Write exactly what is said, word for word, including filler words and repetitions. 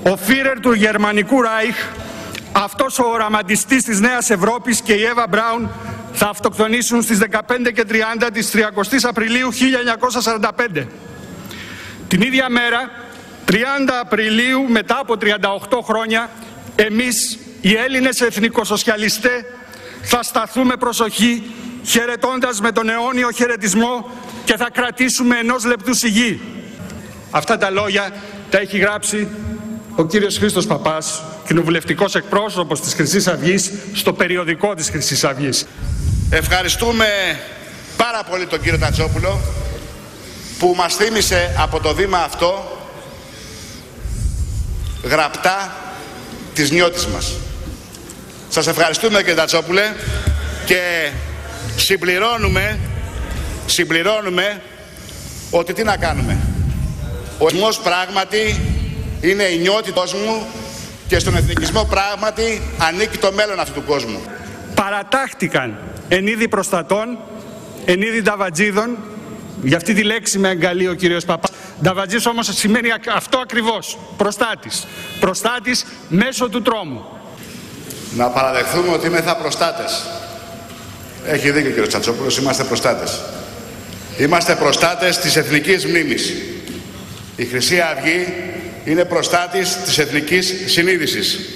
ο Φίρερ του Γερμανικού Ράιχ, αυτός ο οραματιστής της Νέας Ευρώπης και η Εύα Μπράουν θα αυτοκτονήσουν στις δεκαπέντε και τριάντα της τριακοστής Απριλίου χίλια εννιακόσια σαράντα πέντε. Την ίδια μέρα, τριάντα Απριλίου, μετά από τριάντα οκτώ χρόνια, εμείς οι Έλληνες εθνικοσοσιαλιστές θα σταθούμε προσοχή, χαιρετώντας με τον αιώνιο χαιρετισμό, και θα κρατήσουμε ενός λεπτού σιγή. Αυτά τα λόγια τα έχει γράψει ο κύριος Χρήστος Παπάς, κοινοβουλευτικός εκπρόσωπος της Χρυσής Αυγής, στο περιοδικό της Χρυσής Αυγής. Ευχαριστούμε πάρα πολύ τον κύριο Τατσόπουλο που μας θύμισε από το βήμα αυτό γραπτά τις νιώτης μας. Σας ευχαριστούμε κύριε Τατσόπουλε, και συμπληρώνουμε, συμπληρώνουμε ότι τι να κάνουμε. Ο εθνισμός πράγματι είναι η νιώτη του κόσμου και στον εθνικισμό πράγματι ανήκει το μέλλον αυτού του κόσμου. Παρατάχτηκαν εν είδη προστατών, εν είδη νταβατζίδων, για αυτή τη λέξη με εγκαλεί ο κύριος Παπάς. Νταβατζής όμως σημαίνει αυτό ακριβώς, προστάτης. Προστάτης μέσω του τρόμου. Να παραδεχθούμε ότι είμαι θα προστάτες. Έχει δίκιο ο κύριος Τσατσόπουλος, είμαστε προστάτες. Είμαστε προστάτες της εθνικής μνήμης. Η Χρυσή Αυγή είναι προστάτης της εθνικής συνείδησης.